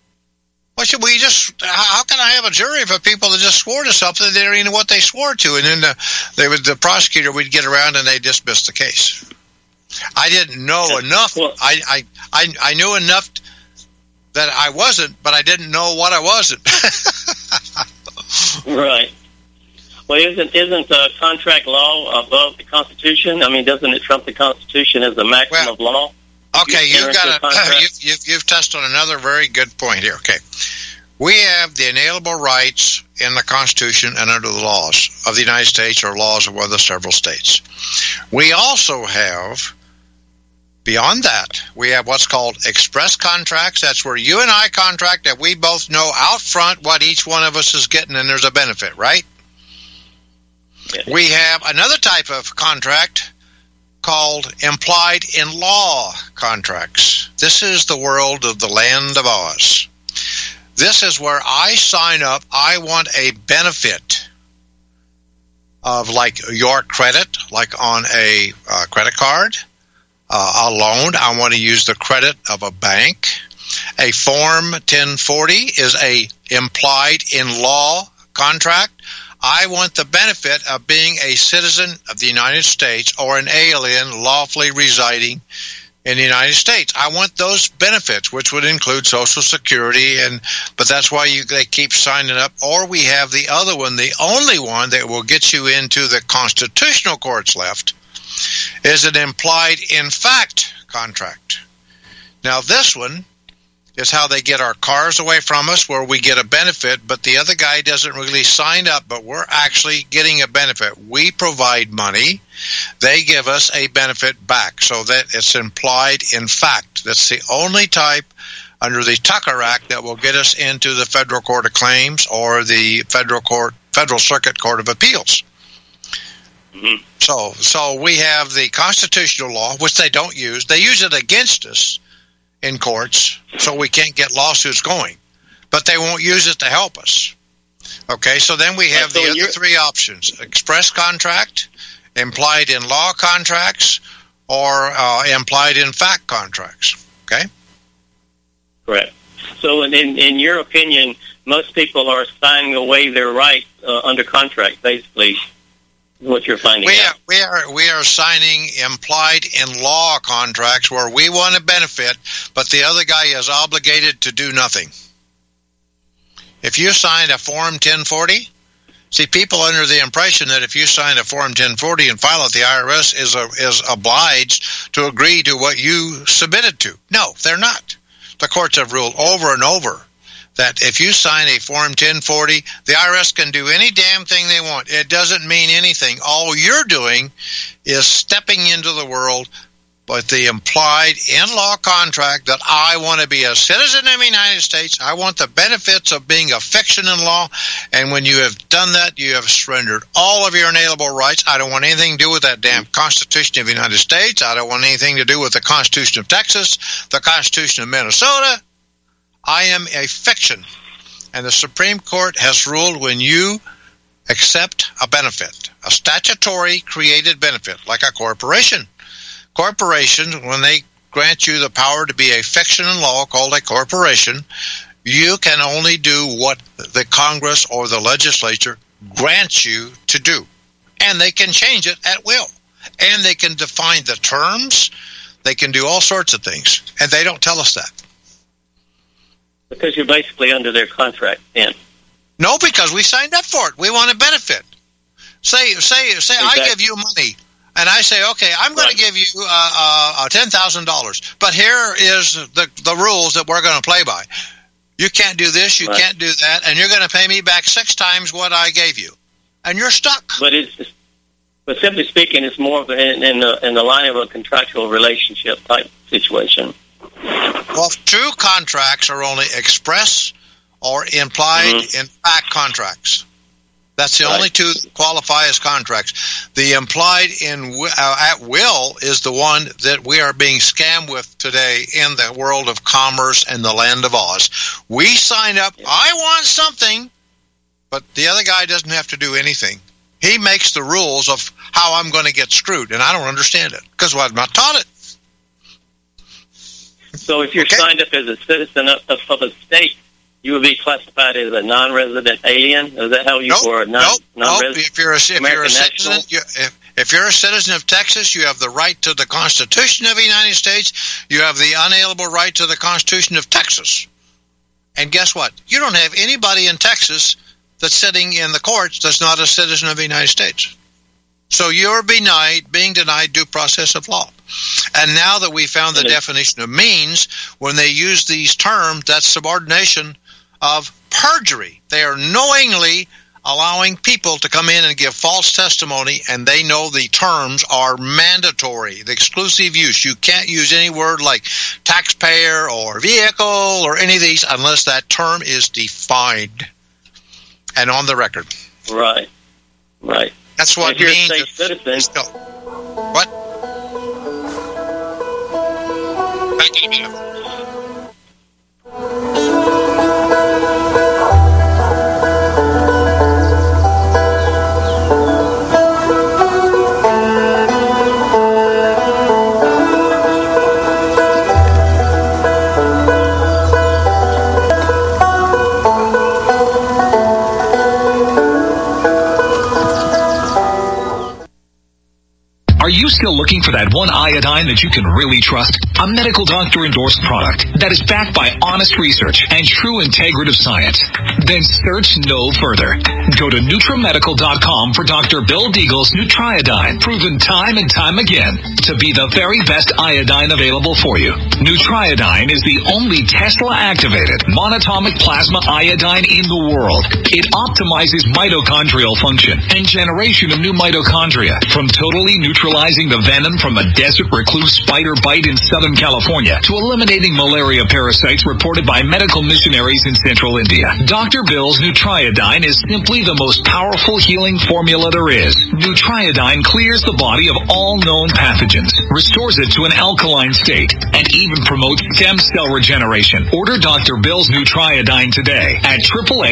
How can I have a jury for people that just swore to something they didn't even know what they swore to? And then the prosecutor would get around and they dismiss the case. I didn't know enough. I knew enough that I wasn't, but I didn't know what I wasn't. Right. Well, isn't contract law above the Constitution? I mean, doesn't it trump the Constitution as the maximum of law? Okay, you've touched on another very good point here. Okay, we have the inalienable rights in the Constitution and under the laws of the United States or laws of one of the several states. We also have, beyond that, we have what's called express contracts. That's where you and I contract that we both know out front what each one of us is getting, and there's a benefit, right? Yes. We have another type of contract called implied in law contracts. This is the world of the Land of Oz. This is where I sign up. I want a benefit of, like, your credit, like on a credit card, a loan. I want to use the credit of a bank. A Form 1040 is a implied in law contract. I want the benefit of being a citizen of the United States or an alien lawfully residing in the United States. I want those benefits, which would include Social Security, but that's why they keep signing up. Or we have the other one, the only one that will get you into the constitutional courts left, is an implied in fact contract. Now this one is how they get our cars away from us, where we get a benefit, but the other guy doesn't really sign up, but we're actually getting a benefit. We provide money. They give us a benefit back, so that it's implied in fact. That's the only type under the Tucker Act that will get us into the Federal Court of Claims or the Federal Circuit Court of Appeals. Mm-hmm. So we have the constitutional law, which they don't use. They use it against us in courts, so we can't get lawsuits going. But they won't use it to help us. Okay, so then we have the other three options: express contract, implied in law contracts, or implied in fact contracts. Okay? Correct. So in your opinion, most people are signing away their rights under contract, basically. What you're finding out. We are signing implied in law contracts where we want to benefit, but the other guy is obligated to do nothing. If you sign a Form 1040, see, people under the impression that if you sign a Form 1040 and file it, the IRS is obliged to agree to what you submitted to. No, they're not. The courts have ruled over and over that if you sign a Form 1040, the IRS can do any damn thing they want. It doesn't mean anything. All you're doing is stepping into the world with the implied in-law contract that I want to be a citizen of the United States. I want the benefits of being a fiction in law. And when you have done that, you have surrendered all of your inalienable rights. I don't want anything to do with that damn Constitution of the United States. I don't want anything to do with the Constitution of Texas, the Constitution of Minnesota. I am a fiction, and the Supreme Court has ruled when you accept a benefit, a statutory created benefit, like a corporation. Corporations, when they grant you the power to be a fiction in law called a corporation, you can only do what the Congress or the legislature grants you to do. And they can change it at will. And they can define the terms. They can do all sorts of things. And they don't tell us that. Because you're basically under their contract then. No, because we signed up for it. We want a benefit. Say exactly. I give you money, and I say, okay, I'm going to give you $10,000, but here is the rules that we're going to play by. You can't do this, you can't do that, and you're going to pay me back 6 times what I gave you, and you're stuck. But simply speaking, it's more of in the line of a contractual relationship type situation. Well, true contracts are only express or implied in fact contracts. That's the only two that qualify as contracts. The implied in at will is the one that we are being scammed with today in the world of commerce and the Land of Oz. We sign up, I want something, but the other guy doesn't have to do anything. He makes the rules of how I'm going to get screwed, and I don't understand it because I'm not taught it. So if you're signed up as a citizen of a state, you would be classified as a non-resident alien? Is that how you were? Nope. If you're a citizen, if you're a citizen of Texas, you have the right to the Constitution of the United States. You have the unalienable right to the Constitution of Texas. And guess what? You don't have anybody in Texas that's sitting in the courts that's not a citizen of the United States. So you're being denied due process of law. And now that we found the definition of means, when they use these terms, that's subordination of perjury. They are knowingly allowing people to come in and give false testimony, and they know the terms are mandatory, the exclusive use. You can't use any word like taxpayer or vehicle or any of these unless that term is defined and on the record. Right. That's what if you're means. A state citizen. What? Back in a minute. Are you still looking for that one iodine that you can really trust? A medical doctor endorsed product that is backed by honest research and true integrative science? Then search no further. Go to NutriMedical.com for Dr. Bill Deagle's Nutriodine, proven time and time again to be the very best iodine available for you. Nutriodine is the only Tesla-activated monatomic plasma iodine in the world. It optimizes mitochondrial function and generation of new mitochondria, from totally neutralizing the venom from a desert recluse spider bite in Southern California to eliminating malaria parasites reported by medical missionaries in central India. Dr. Bill's Nutriodine is simply the most powerful healing formula there is. Nutriodine clears the body of all known pathogens, restores it to an alkaline state, and even promotes stem cell regeneration. Order Dr. Bill's Nutriodine today at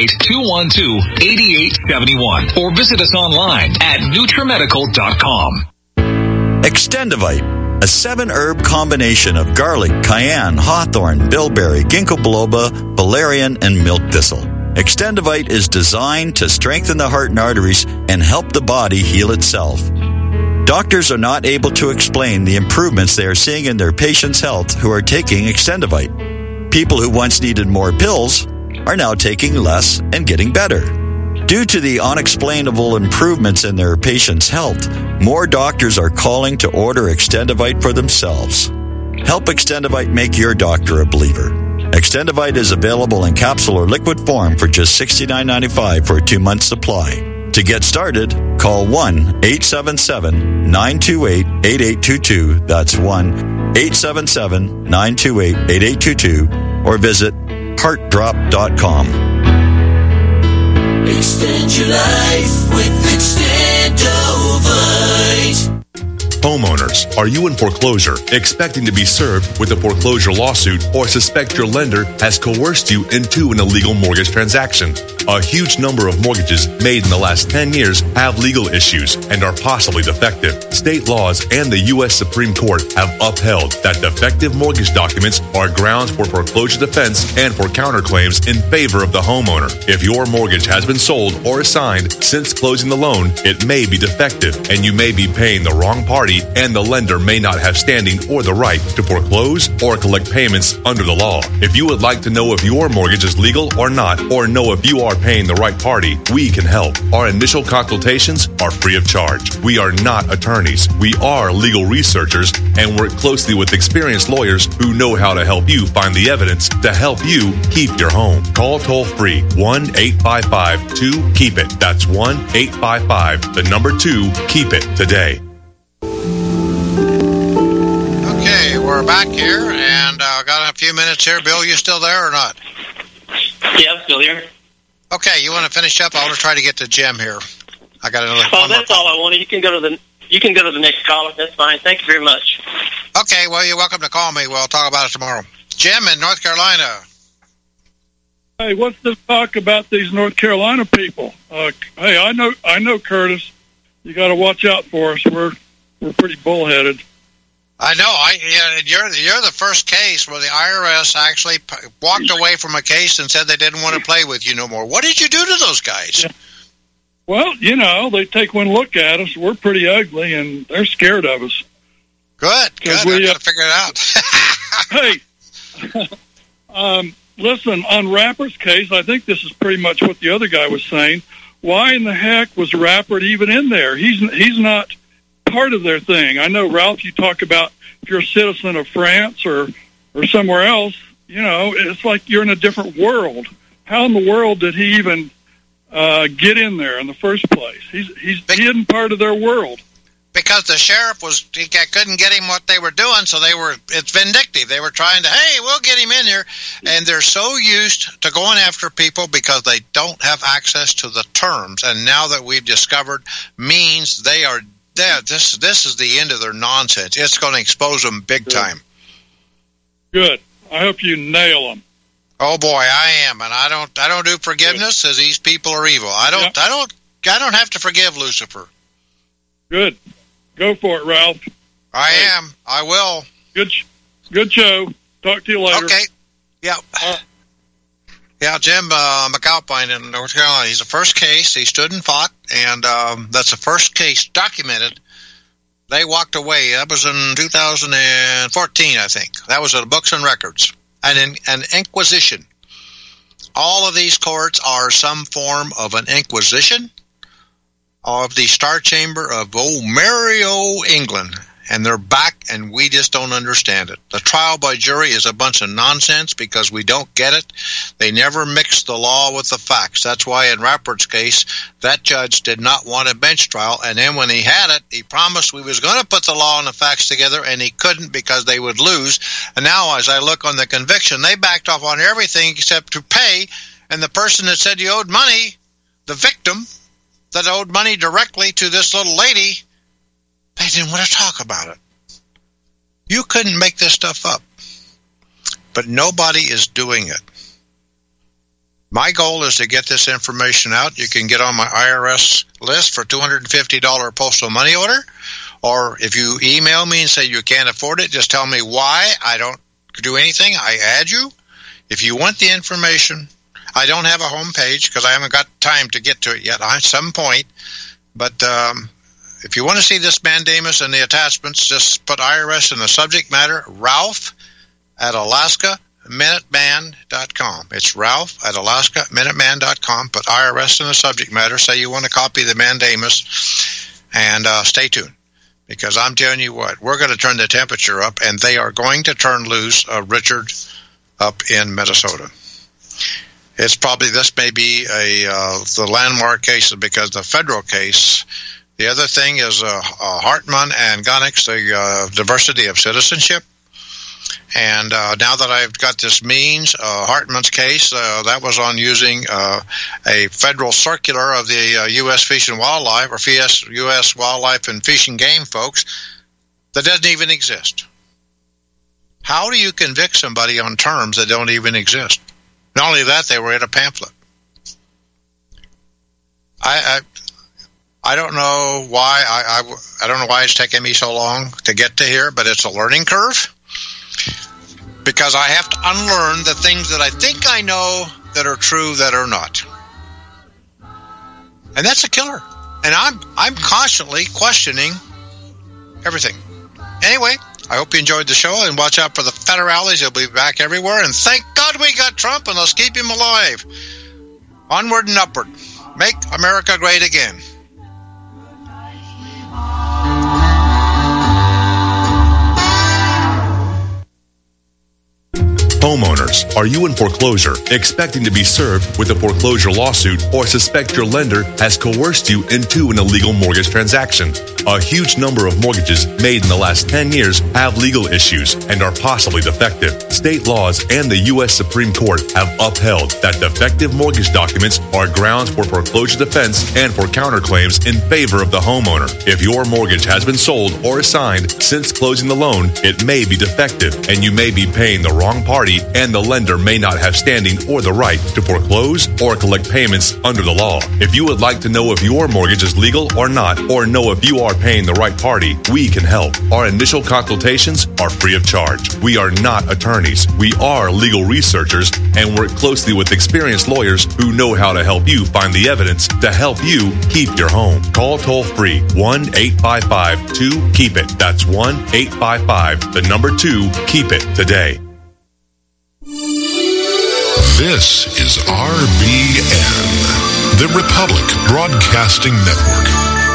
888-212-8871 or visit us online at NutriMedical.com. Extendivite, a 7-herb combination of garlic, cayenne, hawthorn, bilberry, ginkgo biloba, valerian, and milk thistle. Extendivite is designed to strengthen the heart and arteries and help the body heal itself. Doctors are not able to explain the improvements they are seeing in their patients' health who are taking Extendivite. People who once needed more pills are now taking less and getting better. Due to the unexplainable improvements in their patients' health, more doctors are calling to order Extendivite for themselves. Help Extendivite make your doctor a believer. Extendivite is available in capsule or liquid form for just $69.95 for a 2-month supply. To get started, call 1-877-928-8822. That's 1-877-928-8822 or visit heartdrop.com. Extend your life with Extendovite. Homeowners, are you in foreclosure, expecting to be served with a foreclosure lawsuit, or suspect your lender has coerced you into an illegal mortgage transaction? A huge number of mortgages made in the last 10 years have legal issues and are possibly defective. State laws and the U.S. Supreme Court have upheld that defective mortgage documents are grounds for foreclosure defense and for counterclaims in favor of the homeowner. If your mortgage has been sold or assigned since closing the loan, it may be defective and you may be paying the wrong party, and the lender may not have standing or the right to foreclose or collect payments under the law. If you would like to know if your mortgage is legal or not, or know if you are paying the right party, we can help. Our initial consultations are free of charge. We are not attorneys. We are legal researchers and work closely with experienced lawyers who know how to help you find the evidence to help you keep your home. Call toll-free 1-855-2-KEEP-IT. That's 1-855-2-KEEP-IT today. Okay, we're back here, and got a few minutes here. Bill, you still there or not? Yeah, I'm still here. Okay, you want to finish up? I want to try to get to Jim here. I got another. Oh, that's all I wanted. You can go to the next caller. That's fine. Thank you very much. Okay, well, you're welcome to call me. We'll talk about it tomorrow. Jim in North Carolina. Hey, what's the talk about these North Carolina people? Hey, I know, Curtis. You got to watch out for us. We're pretty bullheaded. I know. You're the first case where the IRS actually walked away from a case and said they didn't want to play with you no more. What did you do to those guys? Yeah. Well, they take one look at us. We're pretty ugly, and they're scared of us. Good. I got to figure it out. Hey, listen, on Rappert's case, I think this is pretty much what the other guy was saying. Why in the heck was Rappert even in there? He's not part of their thing. I know, Ralph, you talk about if you're a citizen of France or somewhere else, you know, it's like you're in a different world. How in the world did he even get in there in the first place? He isn't part of their world. Because the sheriff couldn't get him what they were doing, so it's vindictive. They were trying to, hey, we'll get him in here. And they're so used to going after people because they don't have access to the terms. And now that we've discovered means they are dead. This is the end of their nonsense. It's going to expose them big time. Good. I hope you nail them. Oh boy, I am, and I don't do forgiveness, as these people are evil. I don't have to forgive Lucifer. Good. Go for it, Ralph. I am. I will. Good show. Talk to you later. Okay. Yeah. Yeah, Jim McAlpine in North Carolina. He's the first case. He stood and fought, and that's the first case documented. They walked away. That was in 2014, I think. That was at Books and Records. An inquisition. All of these courts are some form of an inquisition of the Star Chamber of Mario, England. And they're back, and we just don't understand it. The trial by jury is a bunch of nonsense because we don't get it. They never mix the law with the facts. That's why in Rappert's case, that judge did not want a bench trial. And then when he had it, he promised we was going to put the law and the facts together, and he couldn't because they would lose. And now as I look on the conviction, they backed off on everything except to pay. And the person that said you owed money, the victim that owed money directly to this little lady, they didn't want to talk about it. You couldn't make this stuff up. But nobody is doing it. My goal is to get this information out. You can get on my IRS list for $250 postal money order. Or if you email me and say you can't afford it, just tell me why. I don't do anything. I add you. If you want the information, I don't have a home page because I haven't got time to get to it yet at some point. But if you want to see this mandamus and the attachments, just put IRS in the subject matter, Ralph at AlaskaMinuteman.com. It's Ralph at AlaskaMinuteman.com. Put IRS in the subject matter. Say you want to copy the mandamus, and stay tuned. Because I'm telling you what, we're going to turn the temperature up, and they are going to turn loose Richard up in Minnesota. It's probably, this may be the landmark case because the federal case. The other thing is Hartman and Gonix, the diversity of citizenship. And now that I've got this means, Hartman's case, that was on using a federal circular of the U.S. Fish and Wildlife, or U.S. Wildlife and Fish and Game folks, that doesn't even exist. How do you convict somebody on terms that don't even exist? Not only that, they were in a pamphlet. I don't know why I don't know why it's taken me so long to get to here, but it's a learning curve because I have to unlearn the things that I think I know that are true that are not, and that's a killer. And I'm constantly questioning everything. Anyway, I hope you enjoyed the show, and watch out for the federales. They'll be back everywhere, and thank God we got Trump, and let's keep him alive. Onward and upward. Make America great again. Homeowners, are you in foreclosure, expecting to be served with a foreclosure lawsuit, or suspect your lender has coerced you into an illegal mortgage transaction? A huge number of mortgages made in the last 10 years have legal issues and are possibly defective. State laws and the U.S. Supreme Court have upheld that defective mortgage documents are grounds for foreclosure defense and for counterclaims in favor of the homeowner. If your mortgage has been sold or assigned since closing the loan, it may be defective, and you may be paying the wrong party, and the lender may not have standing or the right to foreclose or collect payments under the law. If you would like to know if your mortgage is legal or not, or know if you are paying the right party, we can help. Our initial consultations are free of charge. We are not attorneys. We are legal researchers and work closely with experienced lawyers who know how to help you find the evidence to help you keep your home. Call toll-free 1-855-2-KEEP-IT. That's 1-855-2-KEEP-IT today. This is RBN, the Republic Broadcasting Network.